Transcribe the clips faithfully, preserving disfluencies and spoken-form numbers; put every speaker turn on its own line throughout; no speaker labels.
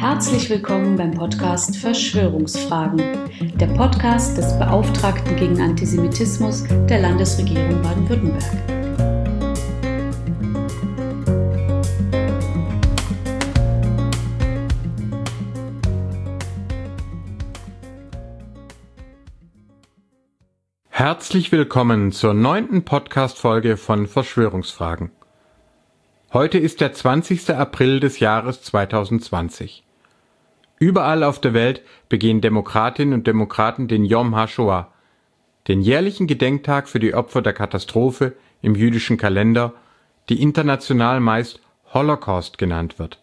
Herzlich willkommen beim Podcast Verschwörungsfragen, der Podcast des Beauftragten gegen Antisemitismus der Landesregierung Baden-Württemberg.
Herzlich willkommen zur neunten Podcast-Folge von Verschwörungsfragen. Heute ist der zwanzigste April des Jahres zweitausendzwanzig. Überall auf der Welt begehen Demokratinnen und Demokraten den Yom HaShoah, den jährlichen Gedenktag für die Opfer der Katastrophe im jüdischen Kalender, die international meist Holocaust genannt wird.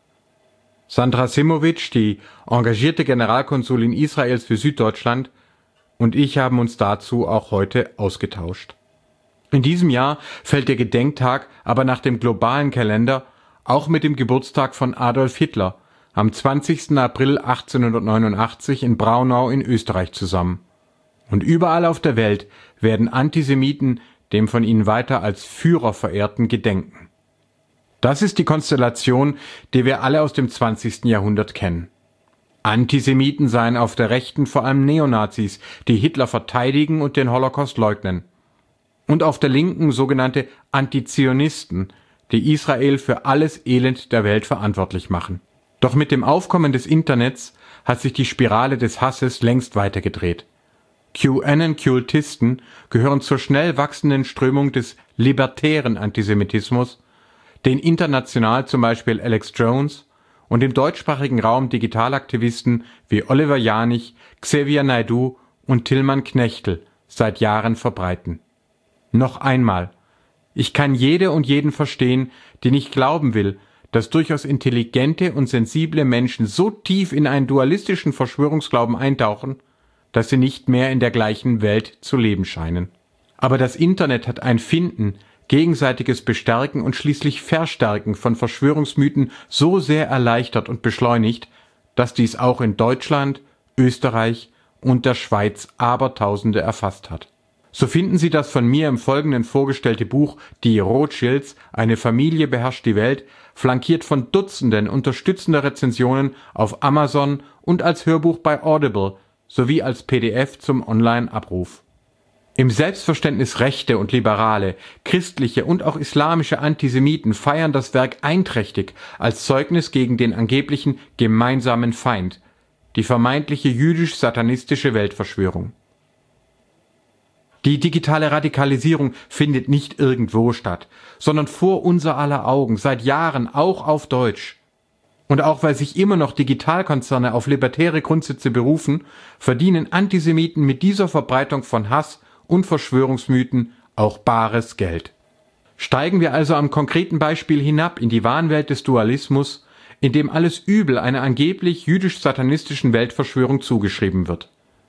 Sandra Simowitsch, die engagierte Generalkonsulin Israels für Süddeutschland, und ich haben uns dazu auch heute ausgetauscht. In diesem Jahr fällt der Gedenktag aber nach dem globalen Kalender auch mit dem Geburtstag von Adolf Hitler am zwanzigsten April achtzehnhundertneunundachtzig in Braunau in Österreich zusammen. Und überall auf der Welt werden Antisemiten dem von ihnen weiter als Führer verehrten gedenken. Das ist die Konstellation, die wir alle aus dem zwanzigsten Jahrhundert kennen. Antisemiten seien auf der Rechten vor allem Neonazis, die Hitler verteidigen und den Holocaust leugnen. Und auf der Linken sogenannte Antizionisten, die Israel für alles Elend der Welt verantwortlich machen. Doch mit dem Aufkommen des Internets hat sich die Spirale des Hasses längst weitergedreht. QAnon-Kultisten gehören zur schnell wachsenden Strömung des libertären Antisemitismus, den international zum Beispiel Alex Jones und im deutschsprachigen Raum Digitalaktivisten wie Oliver Janich, Xavier Naidoo und Tilman Knechtel seit Jahren verbreiten. Noch einmal, ich kann jede und jeden verstehen, die nicht glauben will, dass durchaus intelligente und sensible Menschen so tief in einen dualistischen Verschwörungsglauben eintauchen, dass sie nicht mehr in der gleichen Welt zu leben scheinen. Aber das Internet hat ein Finden, gegenseitiges Bestärken und schließlich Verstärken von Verschwörungsmythen so sehr erleichtert und beschleunigt, dass dies auch in Deutschland, Österreich und der Schweiz Abertausende erfasst hat. So finden Sie das von mir im Folgenden vorgestellte Buch Die Rothschilds, eine Familie beherrscht die Welt, flankiert von Dutzenden unterstützender Rezensionen auf Amazon und als Hörbuch bei Audible sowie als P D F zum Online-Abruf. Im Selbstverständnis Rechte und Liberale, christliche und auch islamische Antisemiten feiern das Werk einträchtig als Zeugnis gegen den angeblichen gemeinsamen Feind, die vermeintliche jüdisch-satanistische Weltverschwörung. Die digitale Radikalisierung findet nicht irgendwo statt, sondern vor unser aller Augen, seit Jahren auch auf Deutsch. Und auch weil sich immer noch Digitalkonzerne auf libertäre Grundsätze berufen, verdienen Antisemiten mit dieser Verbreitung von Hass und Verschwörungsmythen auch bares Geld. Steigen wir also am konkreten Beispiel hinab in die Wahnwelt des Dualismus, in dem alles Übel einer angeblich jüdisch-satanistischen Weltverschwörung zugeschrieben wird.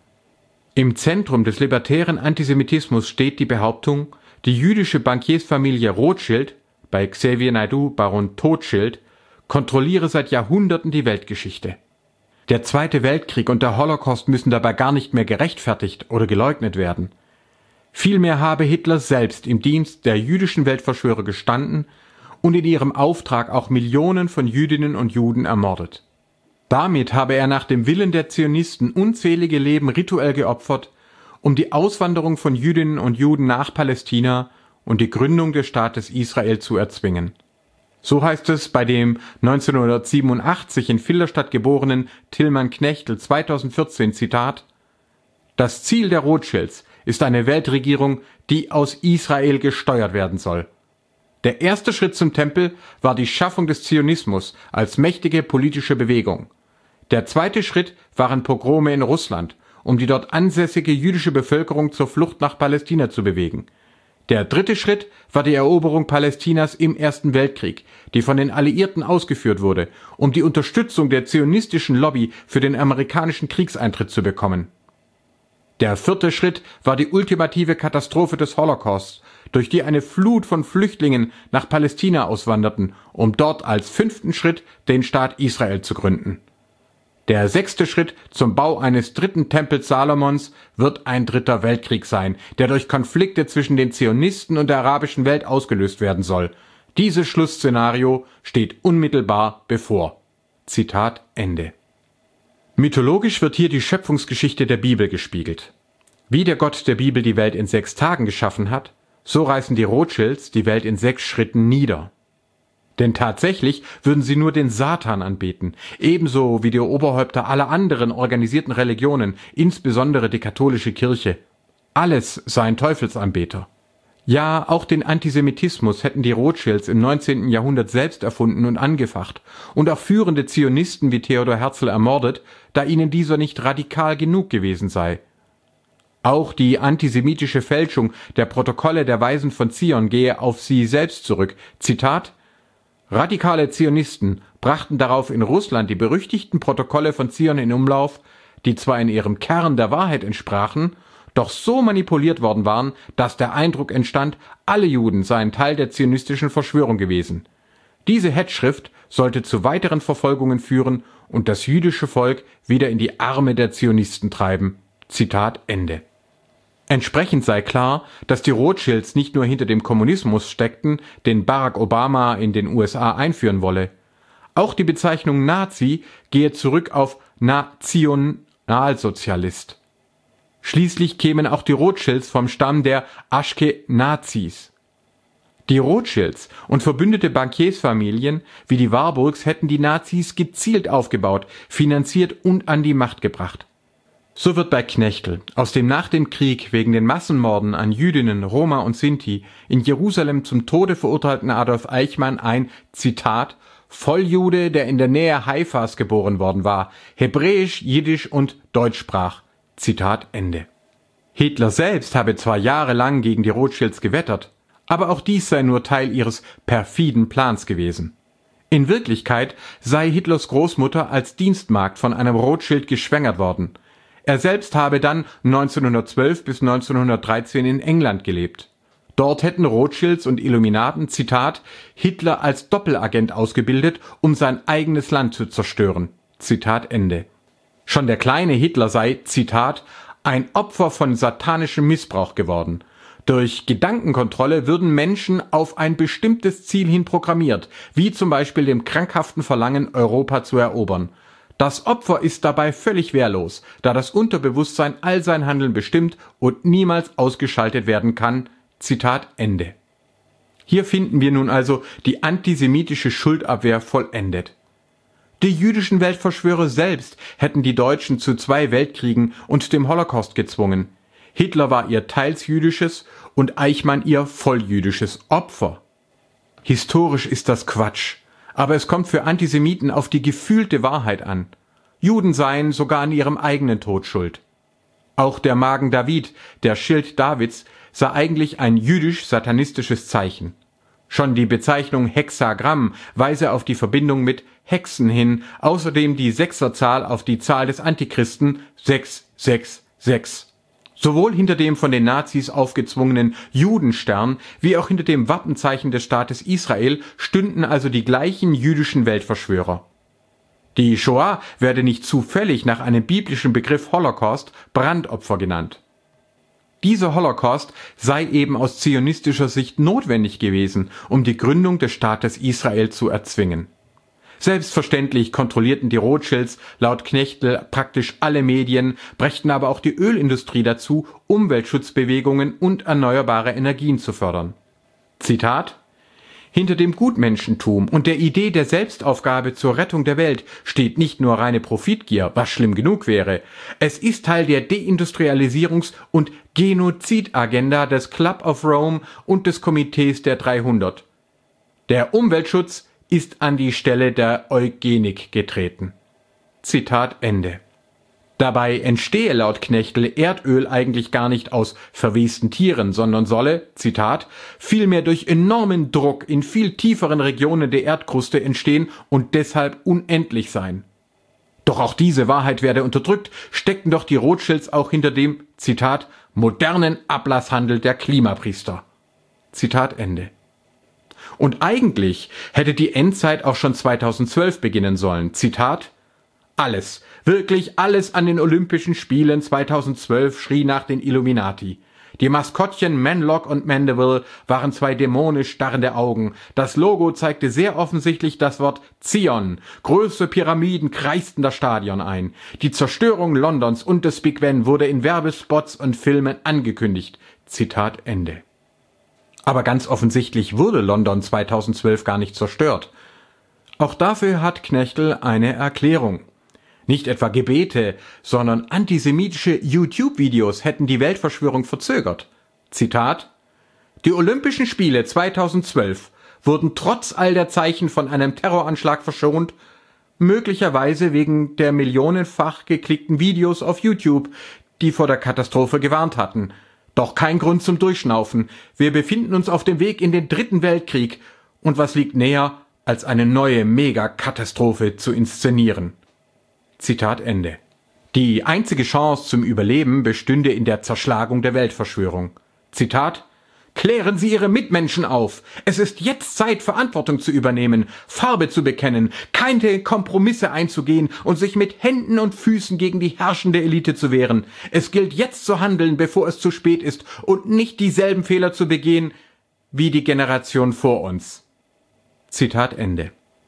Im Zentrum des libertären Antisemitismus steht die Behauptung, die jüdische Bankiersfamilie Rothschild, bei Xavier Naidoo Baron Totschildt, kontrolliere seit Jahrhunderten die Weltgeschichte. Der Zweite Weltkrieg und der Holocaust müssen dabei gar nicht mehr gerechtfertigt oder geleugnet werden. Vielmehr habe Hitler selbst im Dienst der jüdischen Weltverschwörer gestanden und in ihrem Auftrag auch Millionen von Jüdinnen und Juden ermordet. Damit habe er nach dem Willen der Zionisten unzählige Leben rituell geopfert, um die Auswanderung von Jüdinnen und Juden nach Palästina und die Gründung des Staates Israel zu erzwingen. So heißt es bei dem neunzehnhundertsiebenundachtzig in Filderstadt geborenen Tilman Knechtel zweitausendvierzehn, Zitat: Das Ziel der Rothschilds ist eine Weltregierung, die aus Israel gesteuert werden soll. Der erste Schritt zum Tempel war die Schaffung des Zionismus als mächtige politische Bewegung. Der zweite Schritt waren Pogrome in Russland, um die dort ansässige jüdische Bevölkerung zur Flucht nach Palästina zu bewegen. Der dritte Schritt war die Eroberung Palästinas im Ersten Weltkrieg, die von den Alliierten ausgeführt wurde, um die Unterstützung der zionistischen Lobby für den amerikanischen Kriegseintritt zu bekommen. Der vierte Schritt war die ultimative Katastrophe des Holocaust, durch die eine Flut von Flüchtlingen nach Palästina auswanderten, um dort als fünften Schritt den Staat Israel zu gründen. Der sechste Schritt zum Bau eines dritten Tempels Salomons wird ein dritter Weltkrieg sein, der durch Konflikte zwischen den Zionisten und der arabischen Welt ausgelöst werden soll. Dieses Schlussszenario steht unmittelbar bevor. Zitat Ende. Mythologisch wird hier die Schöpfungsgeschichte der Bibel gespiegelt. Wie der Gott der Bibel die Welt in sechs Tagen geschaffen hat, so reißen die Rothschilds die Welt in sechs Schritten nieder. Denn tatsächlich würden sie nur den Satan anbeten, ebenso wie die Oberhäupter aller anderen organisierten Religionen, insbesondere die katholische Kirche. Alles seien Teufelsanbeter. Ja, auch den Antisemitismus hätten die Rothschilds im neunzehnten Jahrhundert selbst erfunden und angefacht und auch führende Zionisten wie Theodor Herzl ermordet, da ihnen dieser nicht radikal genug gewesen sei. Auch die antisemitische Fälschung der Protokolle der Weisen von Zion gehe auf sie selbst zurück. Zitat: Radikale Zionisten brachten darauf in Russland die berüchtigten Protokolle von Zion in Umlauf, die zwar in ihrem Kern der Wahrheit entsprachen, doch so manipuliert worden waren, dass der Eindruck entstand, alle Juden seien Teil der zionistischen Verschwörung gewesen. Diese Hetzschrift sollte zu weiteren Verfolgungen führen und das jüdische Volk wieder in die Arme der Zionisten treiben. Zitat Ende. Entsprechend sei klar, dass die Rothschilds nicht nur hinter dem Kommunismus steckten, den Barack Obama in den U S A einführen wolle. Auch die Bezeichnung Nazi gehe zurück auf Nationalsozialist. Schließlich kämen auch die Rothschilds vom Stamm der Aschkenazis. Die Rothschilds und verbündete Bankiersfamilien wie die Warburgs hätten die Nazis gezielt aufgebaut, finanziert und an die Macht gebracht. So wird bei Knechtel aus dem nach dem Krieg wegen den Massenmorden an Jüdinnen, Roma und Sinti in Jerusalem zum Tode verurteilten Adolf Eichmann ein, Zitat, Volljude, der in der Nähe Haifas geboren worden war, Hebräisch, Jiddisch und Deutsch sprach. Zitat Ende. Hitler selbst habe zwar jahrelang gegen die Rothschilds gewettert, aber auch dies sei nur Teil ihres perfiden Plans gewesen. In Wirklichkeit sei Hitlers Großmutter als Dienstmagd von einem Rothschild geschwängert worden. Er selbst habe dann neunzehnhundertzwölf bis neunzehnhundertdreizehn in England gelebt. Dort hätten Rothschilds und Illuminaten, Zitat, Hitler als Doppelagent ausgebildet, um sein eigenes Land zu zerstören. Zitat Ende. Schon der kleine Hitler sei, Zitat, ein Opfer von satanischem Missbrauch geworden. Durch Gedankenkontrolle würden Menschen auf ein bestimmtes Ziel hin programmiert, wie zum Beispiel dem krankhaften Verlangen, Europa zu erobern. Das Opfer ist dabei völlig wehrlos, da das Unterbewusstsein all sein Handeln bestimmt und niemals ausgeschaltet werden kann. Zitat Ende. Hier finden wir nun also die antisemitische Schuldabwehr vollendet. Die jüdischen Weltverschwörer selbst hätten die Deutschen zu zwei Weltkriegen und dem Holocaust gezwungen. Hitler war ihr teils jüdisches und Eichmann ihr volljüdisches Opfer. Historisch ist das Quatsch, aber es kommt für Antisemiten auf die gefühlte Wahrheit an. Juden seien sogar an ihrem eigenen Tod schuld. Auch der Magen David, der Schild Davids, sei eigentlich ein jüdisch-satanistisches Zeichen. Schon die Bezeichnung Hexagramm weise auf die Verbindung mit Hexen hin, außerdem die Sechserzahl auf die Zahl des Antichristen sechs sechs sechs. Sowohl hinter dem von den Nazis aufgezwungenen Judenstern wie auch hinter dem Wappenzeichen des Staates Israel stünden also die gleichen jüdischen Weltverschwörer. Die Shoah werde nicht zufällig nach einem biblischen Begriff Holocaust Brandopfer genannt. Dieser Holocaust sei eben aus zionistischer Sicht notwendig gewesen, um die Gründung des Staates Israel zu erzwingen. Selbstverständlich kontrollierten die Rothschilds laut Knechtel praktisch alle Medien, brächten aber auch die Ölindustrie dazu, Umweltschutzbewegungen und erneuerbare Energien zu fördern. Zitat: Hinter dem Gutmenschentum und der Idee der Selbstaufgabe zur Rettung der Welt steht nicht nur reine Profitgier, was schlimm genug wäre. Es ist Teil der Deindustrialisierungs- und Genozidagenda des Club of Rome und des Komitees der dreihundert. Der Umweltschutz ist an die Stelle der Eugenik getreten. Zitat Ende. Dabei entstehe laut Knechtel Erdöl eigentlich gar nicht aus verwesten Tieren, sondern solle, Zitat, vielmehr durch enormen Druck in viel tieferen Regionen der Erdkruste entstehen und deshalb unendlich sein. Doch auch diese Wahrheit werde unterdrückt, steckten doch die Rothschilds auch hinter dem, Zitat, modernen Ablasshandel der Klimapriester. Zitat Ende. Und eigentlich hätte die Endzeit auch schon zweitausendzwölf beginnen sollen. Zitat: Alles, wirklich alles an den Olympischen Spielen zweitausendzwölf schrie nach den Illuminati. Die Maskottchen Manlock und Mandeville waren zwei dämonisch starrende Augen. Das Logo zeigte sehr offensichtlich das Wort Zion. Größere Pyramiden kreisten das Stadion ein. Die Zerstörung Londons und des Big Ben wurde in Werbespots und Filmen angekündigt. Zitat Ende. Aber ganz offensichtlich wurde London zweitausendzwölf gar nicht zerstört. Auch dafür hat Knechtel eine Erklärung. Nicht etwa Gebete, sondern antisemitische YouTube-Videos hätten die Weltverschwörung verzögert. Zitat: Die Olympischen Spiele zweitausendzwölf wurden trotz all der Zeichen von einem Terroranschlag verschont, möglicherweise wegen der millionenfach geklickten Videos auf YouTube, die vor der Katastrophe gewarnt hatten. Doch kein Grund zum Durchschnaufen. Wir befinden uns auf dem Weg in den Dritten Weltkrieg. Und was liegt näher, als eine neue Megakatastrophe zu inszenieren? Zitat Ende. Die einzige Chance zum Überleben bestünde in der Zerschlagung der Weltverschwörung. Zitat: Klären Sie Ihre Mitmenschen auf. Es ist jetzt Zeit, Verantwortung zu übernehmen, Farbe zu bekennen, keine Kompromisse einzugehen und sich mit Händen und Füßen gegen die herrschende Elite zu wehren. Es gilt jetzt zu handeln, bevor es zu spät ist und nicht dieselben Fehler zu begehen wie die Generation vor uns. Zitat Ende.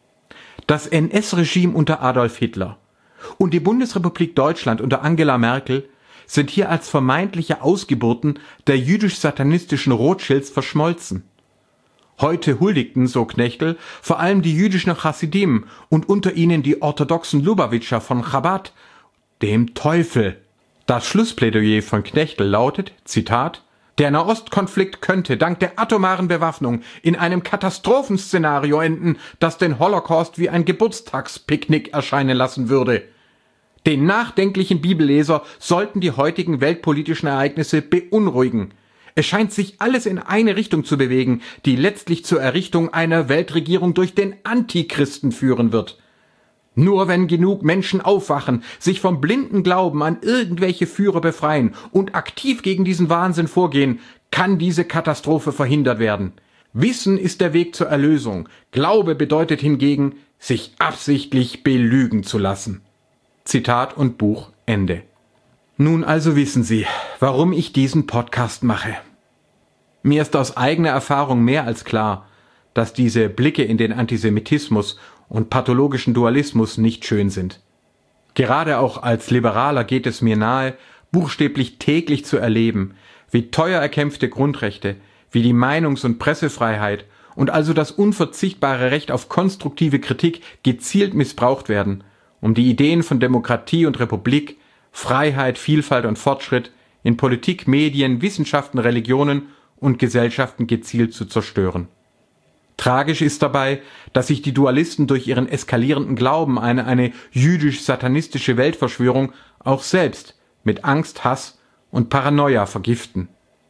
Das N S-Regime unter Adolf Hitler und die Bundesrepublik Deutschland unter Angela Merkel sind hier als vermeintliche Ausgeburten der jüdisch-satanistischen Rothschilds verschmolzen. Heute huldigten, so Knechtel, vor allem die jüdischen Chassidim und unter ihnen die orthodoxen Lubavitcher von Chabad dem Teufel. Das Schlussplädoyer von Knechtel lautet, Zitat: Der Nahostkonflikt könnte dank der atomaren Bewaffnung in einem Katastrophenszenario enden, das den Holocaust wie ein Geburtstagspicknick erscheinen lassen würde. Den nachdenklichen Bibelleser sollten die heutigen weltpolitischen Ereignisse beunruhigen. Es scheint sich alles in eine Richtung zu bewegen, die letztlich zur Errichtung einer Weltregierung durch den Antichristen führen wird. Nur wenn genug Menschen aufwachen, sich vom blinden Glauben an irgendwelche Führer befreien und aktiv gegen diesen Wahnsinn vorgehen, kann diese Katastrophe verhindert werden. Wissen ist der Weg zur Erlösung. Glaube bedeutet hingegen, sich absichtlich belügen zu lassen. Zitat und Buch Ende. Nun also wissen Sie, warum ich diesen Podcast mache. Mir ist aus eigener Erfahrung mehr als klar, dass diese Blicke in den Antisemitismus und pathologischen Dualismus nicht schön sind. Gerade auch als Liberaler geht es mir nahe, buchstäblich täglich zu erleben, wie teuer erkämpfte Grundrechte, wie die Meinungs- und Pressefreiheit und also das unverzichtbare Recht auf konstruktive Kritik gezielt missbraucht werden, um die Ideen von Demokratie und Republik, Freiheit, Vielfalt und Fortschritt in Politik, Medien, Wissenschaften, Religionen und Gesellschaften gezielt zu zerstören. Tragisch ist dabei, dass sich die Dualisten durch ihren eskalierenden Glauben an eine, eine jüdisch-satanistische Weltverschwörung auch selbst mit Angst, Hass und Paranoia vergiften.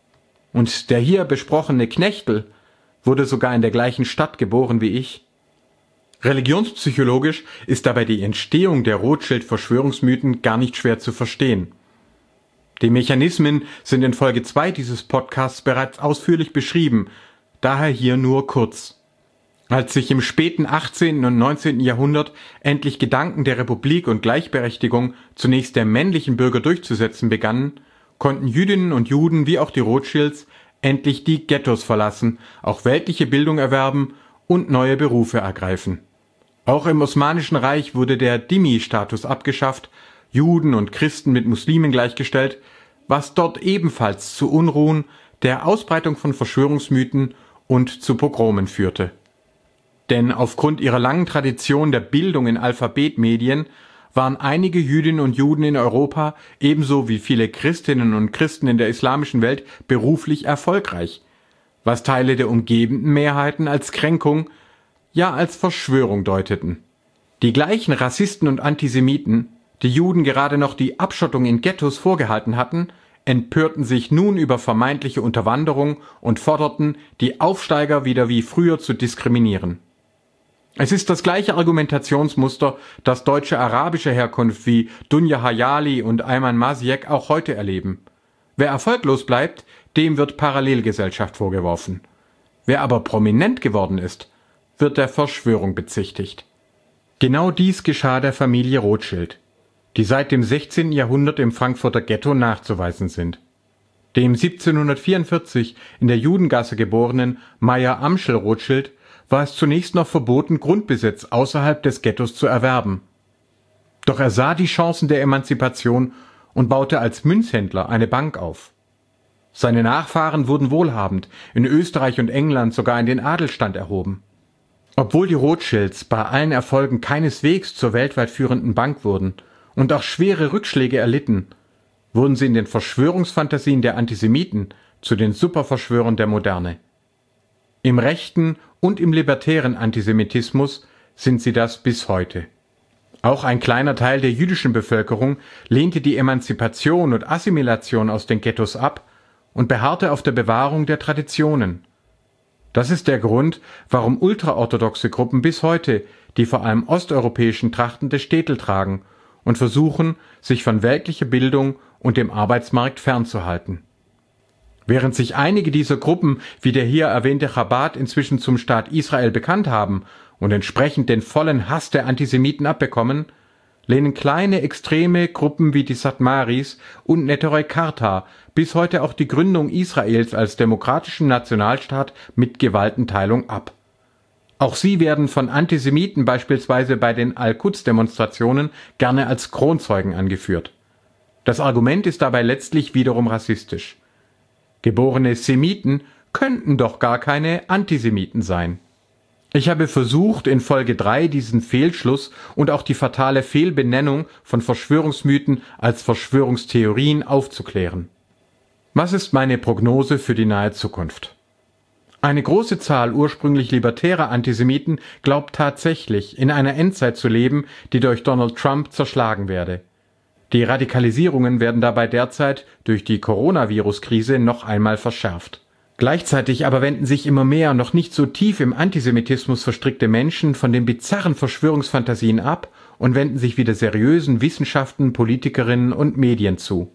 Und der hier besprochene Knechtel wurde sogar in der gleichen Stadt geboren wie ich. Religionspsychologisch ist dabei die Entstehung der Rothschild-Verschwörungsmythen gar nicht schwer zu verstehen. Die Mechanismen sind in Folge zwei dieses Podcasts bereits ausführlich beschrieben, daher hier nur kurz. Als sich im späten achtzehnten und neunzehnten Jahrhundert endlich Gedanken der Republik und Gleichberechtigung zunächst der männlichen Bürger durchzusetzen begannen, konnten Jüdinnen und Juden wie auch die Rothschilds endlich die Ghettos verlassen, auch weltliche Bildung erwerben und neue Berufe ergreifen. Auch im Osmanischen Reich wurde der Dhimmi-Status abgeschafft, Juden und Christen mit Muslimen gleichgestellt, was dort ebenfalls zu Unruhen, der Ausbreitung von Verschwörungsmythen und zu Pogromen führte. Denn aufgrund ihrer langen Tradition der Bildung in Alphabetmedien waren einige Jüdinnen und Juden in Europa, ebenso wie viele Christinnen und Christen in der islamischen Welt, beruflich erfolgreich, was Teile der umgebenden Mehrheiten als Kränkung, ja als Verschwörung deuteten. Die gleichen Rassisten und Antisemiten, die Juden gerade noch die Abschottung in Ghettos vorgehalten hatten, empörten sich nun über vermeintliche Unterwanderung und forderten, die Aufsteiger wieder wie früher zu diskriminieren. Es ist das gleiche Argumentationsmuster, das Deutsche arabischer Herkunft wie Dunja Hayali und Ayman Masiek auch heute erleben. Wer erfolglos bleibt, dem wird Parallelgesellschaft vorgeworfen. Wer aber prominent geworden ist, wird der Verschwörung bezichtigt. Genau dies geschah der Familie Rothschild, die seit dem sechzehnten Jahrhundert im Frankfurter Ghetto nachzuweisen sind. Dem siebzehnhundertvierundvierzig in der Judengasse geborenen Meyer Amschel Rothschild war es zunächst noch verboten, Grundbesitz außerhalb des Ghettos zu erwerben. Doch er sah die Chancen der Emanzipation und baute als Münzhändler eine Bank auf. Seine Nachfahren wurden wohlhabend, in Österreich und England sogar in den Adelsstand erhoben. Obwohl die Rothschilds bei allen Erfolgen keineswegs zur weltweit führenden Bank wurden und auch schwere Rückschläge erlitten, wurden sie in den Verschwörungsfantasien der Antisemiten zu den Superverschwörern der Moderne. Im rechten und im libertären Antisemitismus sind sie das bis heute. Auch ein kleiner Teil der jüdischen Bevölkerung lehnte die Emanzipation und Assimilation aus den Ghettos ab und beharrte auf der Bewahrung der Traditionen. Das ist der Grund, warum ultraorthodoxe Gruppen bis heute die vor allem osteuropäischen Trachten des Städtel tragen und versuchen, sich von weltlicher Bildung und dem Arbeitsmarkt fernzuhalten. Während sich einige dieser Gruppen, wie der hier erwähnte Chabad, inzwischen zum Staat Israel bekannt haben und entsprechend den vollen Hass der Antisemiten abbekommen, lehnen kleine extreme Gruppen wie die Satmaris und Neturei Karta bis heute auch die Gründung Israels als demokratischen Nationalstaat mit Gewaltenteilung ab. Auch sie werden von Antisemiten beispielsweise bei den Al-Quds-Demonstrationen gerne als Kronzeugen angeführt. Das Argument ist dabei letztlich wiederum rassistisch. Geborene Semiten könnten doch gar keine Antisemiten sein. Ich habe versucht, in Folge drei diesen Fehlschluss und auch die fatale Fehlbenennung von Verschwörungsmythen als Verschwörungstheorien aufzuklären. Was ist meine Prognose für die nahe Zukunft? Eine große Zahl ursprünglich libertärer Antisemiten glaubt tatsächlich, in einer Endzeit zu leben, die durch Donald Trump zerschlagen werde. Die Radikalisierungen werden dabei derzeit durch die Coronavirus-Krise noch einmal verschärft. Gleichzeitig aber wenden sich immer mehr noch nicht so tief im Antisemitismus verstrickte Menschen von den bizarren Verschwörungsfantasien ab und wenden sich wieder seriösen Wissenschaften, Politikerinnen und Medien zu.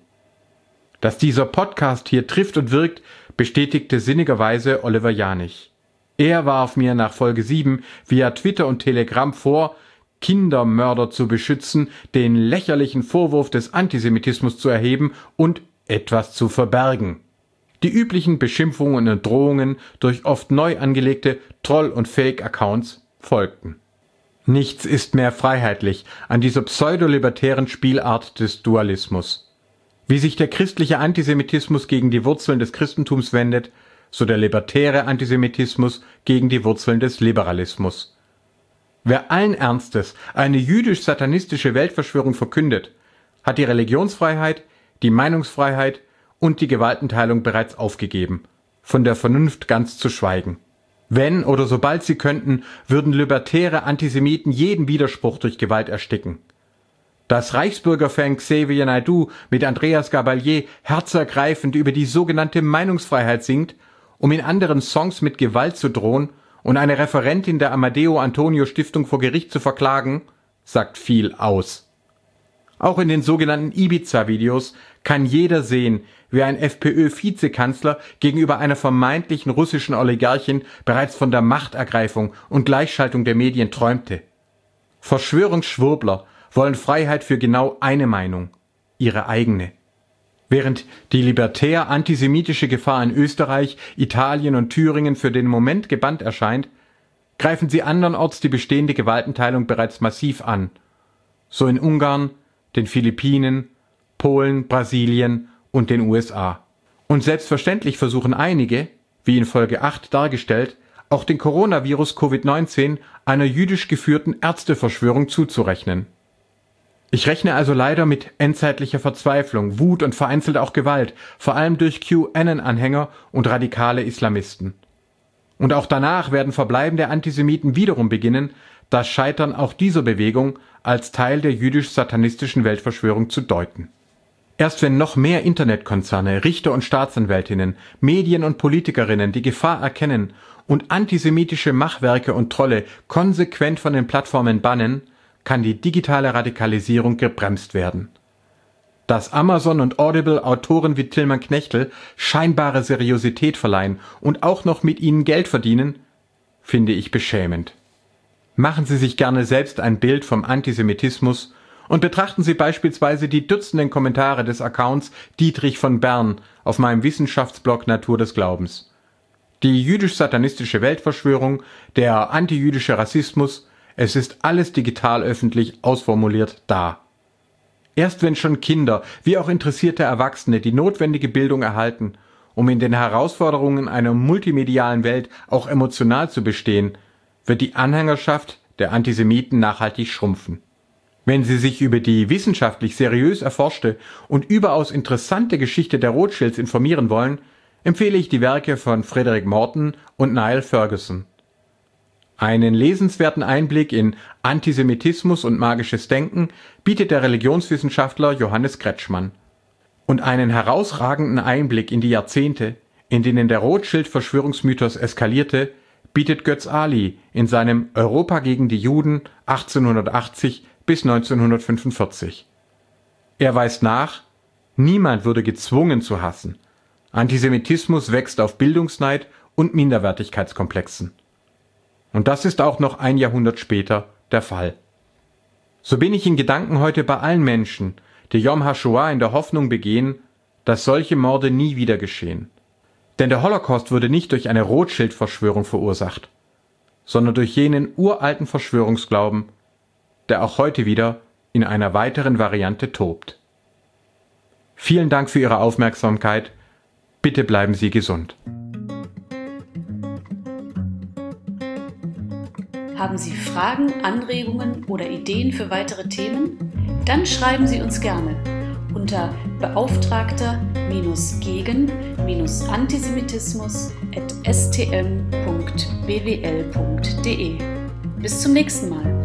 Dass dieser Podcast hier trifft und wirkt, bestätigte sinnigerweise Oliver Janich. Er warf mir nach Folge sieben via Twitter und Telegram vor, Kindermörder zu beschützen, den lächerlichen Vorwurf des Antisemitismus zu erheben und etwas zu verbergen. Die üblichen Beschimpfungen und Drohungen durch oft neu angelegte Troll- und Fake-Accounts folgten. Nichts ist mehr freiheitlich an dieser pseudolibertären Spielart des Dualismus. Wie sich der christliche Antisemitismus gegen die Wurzeln des Christentums wendet, so der libertäre Antisemitismus gegen die Wurzeln des Liberalismus. Wer allen Ernstes eine jüdisch-satanistische Weltverschwörung verkündet, hat die Religionsfreiheit, die Meinungsfreiheit und die Gewaltenteilung bereits aufgegeben, von der Vernunft ganz zu schweigen. Wenn oder sobald sie könnten, würden libertäre Antisemiten jeden Widerspruch durch Gewalt ersticken. Dass Reichsbürgerfan Xavier Naidoo mit Andreas Gabalier herzergreifend über die sogenannte Meinungsfreiheit singt, um in anderen Songs mit Gewalt zu drohen und eine Referentin der Amadeo Antonio Stiftung vor Gericht zu verklagen, sagt viel aus. Auch in den sogenannten Ibiza-Videos kann jeder sehen, wie ein FPÖ-Vizekanzler gegenüber einer vermeintlichen russischen Oligarchin bereits von der Machtergreifung und Gleichschaltung der Medien träumte. Verschwörungsschwurbler wollen Freiheit für genau eine Meinung, ihre eigene. Während die libertär-antisemitische Gefahr in Österreich, Italien und Thüringen für den Moment gebannt erscheint, greifen sie andernorts die bestehende Gewaltenteilung bereits massiv an. So in Ungarn, den Philippinen, Polen, Brasilien und den U S A. Und selbstverständlich versuchen einige, wie in Folge acht dargestellt, auch den Coronavirus Covid neunzehn einer jüdisch geführten Ärzteverschwörung zuzurechnen. Ich rechne also leider mit endzeitlicher Verzweiflung, Wut und vereinzelt auch Gewalt, vor allem durch QAnon-Anhänger und radikale Islamisten. Und auch danach werden verbleibende Antisemiten wiederum beginnen, das Scheitern auch dieser Bewegung als Teil der jüdisch-satanistischen Weltverschwörung zu deuten. Erst wenn noch mehr Internetkonzerne, Richter und Staatsanwältinnen, Medien und Politikerinnen die Gefahr erkennen und antisemitische Machwerke und Trolle konsequent von den Plattformen bannen, kann die digitale Radikalisierung gebremst werden. Dass Amazon und Audible Autoren wie Tilman Knechtel scheinbare Seriosität verleihen und auch noch mit ihnen Geld verdienen, finde ich beschämend. Machen Sie sich gerne selbst ein Bild vom Antisemitismus Und betrachten Sie beispielsweise die dutzenden Kommentare des Accounts Dietrich von Bern auf meinem Wissenschaftsblog Natur des Glaubens. Die jüdisch-satanistische Weltverschwörung, der antijüdische Rassismus, es ist alles digital öffentlich ausformuliert da. Erst wenn schon Kinder wie auch interessierte Erwachsene die notwendige Bildung erhalten, um in den Herausforderungen einer multimedialen Welt auch emotional zu bestehen, wird die Anhängerschaft der Antisemiten nachhaltig schrumpfen. Wenn Sie sich über die wissenschaftlich seriös erforschte und überaus interessante Geschichte der Rothschilds informieren wollen, empfehle ich die Werke von Frederick Morton und Niall Ferguson. Einen lesenswerten Einblick in Antisemitismus und magisches Denken bietet der Religionswissenschaftler Johannes Kretschmann. Und einen herausragenden Einblick in die Jahrzehnte, in denen der Rothschild-Verschwörungsmythos eskalierte, bietet Götz Ali in seinem Europa gegen die Juden achtzehnhundertachtzig bis neunzehnhundertfünfundvierzig. Er weist nach, niemand würde gezwungen zu hassen. Antisemitismus wächst auf Bildungsneid und Minderwertigkeitskomplexen. Und das ist auch noch ein Jahrhundert später der Fall. So bin ich in Gedanken heute bei allen Menschen, die Yom HaShoah in der Hoffnung begehen, dass solche Morde nie wieder geschehen. Denn der Holocaust wurde nicht durch eine Rothschild-Verschwörung verursacht, sondern durch jenen uralten Verschwörungsglauben, der auch heute wieder in einer weiteren Variante tobt. Vielen Dank für Ihre Aufmerksamkeit. Bitte bleiben Sie gesund.
Haben Sie Fragen, Anregungen oder Ideen für weitere Themen? Dann schreiben Sie uns gerne unter beauftragter-gegen-antisemitismus at s t m punkt b w l punkt d e. Bis zum nächsten Mal.